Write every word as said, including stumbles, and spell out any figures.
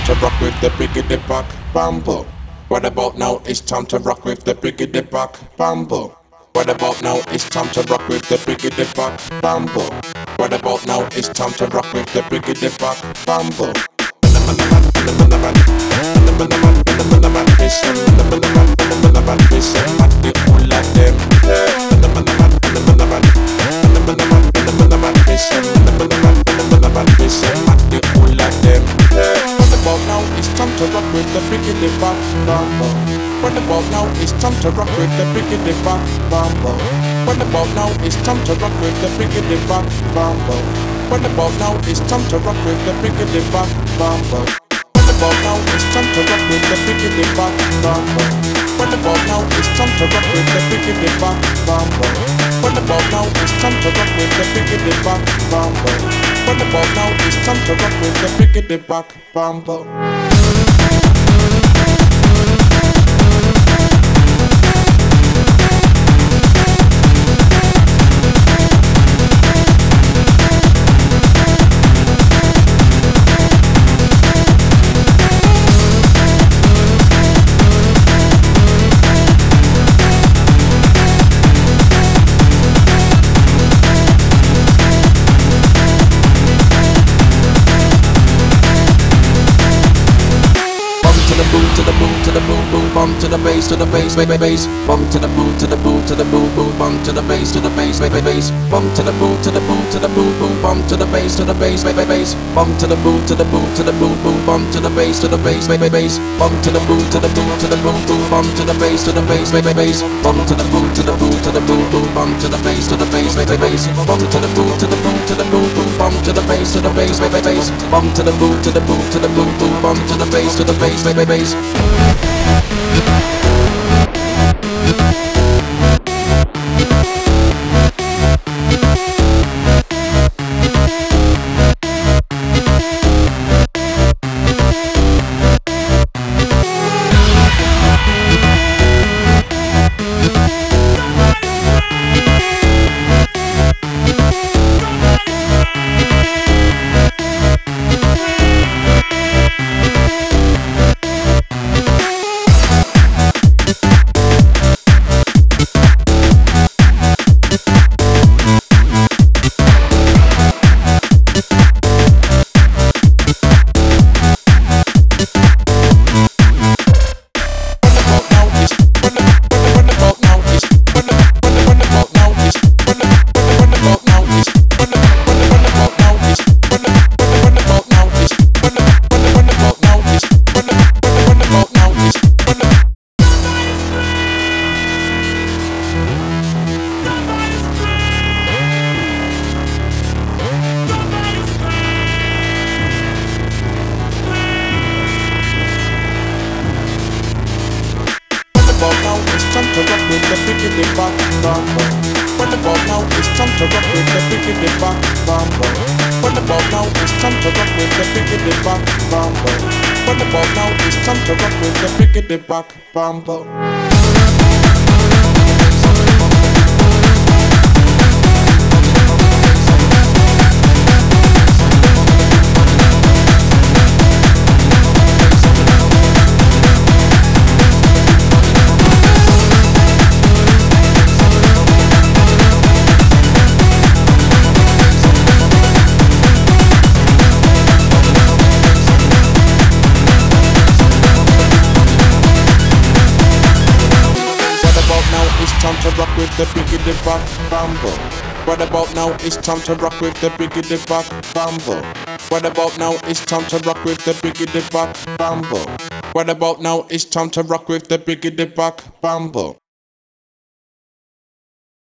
to rock with the biggity back bamboo. What about now? It's time to rock with the biggity back bamboo. What about now? It's time to rock with the biggity back bamboo. What about now? It's time to rock with the biggity back bamboo. To rock with the biggity back bamboo. What about now? It's time to rock with the biggity back bamboo. What about now? It's time to rock with the biggity back bamboo. What about now? It's time to rock with the biggity back bamboo. What about now? It's time to rock with the biggity back bamboo. What about now? It's time to rock with the biggity back bamboo. What about now? It's time to rock with the biggity back bamboo. What about now? It's time to rock with the biggity back bamboo. To the boom, to the boom, boom, bump to the bass, to the bass, bass, bass, bump to the boom, to the boom, to the boom, boom, bump to the bass, to the bass, bass, bass, bump to the boom, to the boom, to the boom, boom, bump to the bass, to the bass, bass, bass, bump to the boom, to the boom, to the boom, boom, bump to the bass, to the bass, bass, bass, bump to the boom, to the boom, to the boom, boom, bump to the bass, to the bass, bass, bass, bump to the boom, to the boom, to the boom, boom, bump to the bass, to the bass, bass, bass, bump to the boom, to the boom, to the boom, boom, bump to the bass, to the bass, bass, bass, bump to the boom, to the boom, to the boom, boom, bump to the bass, to the bass, bass, bass. Time to rock with the biggity back bamboo. What about now? It's time to rock with the biggity back bamboo. What about now? It's time to rock with the biggity back bamboo. What about now? It's time to rock with the biggity back bamboo. It's time to rock with the biggity back bamboo. What about now? It's time to rock with the biggity back bamboo. What about now? It's time to rock with the biggity back bamboo. What about now? It's time to rock with the biggity back bamboo.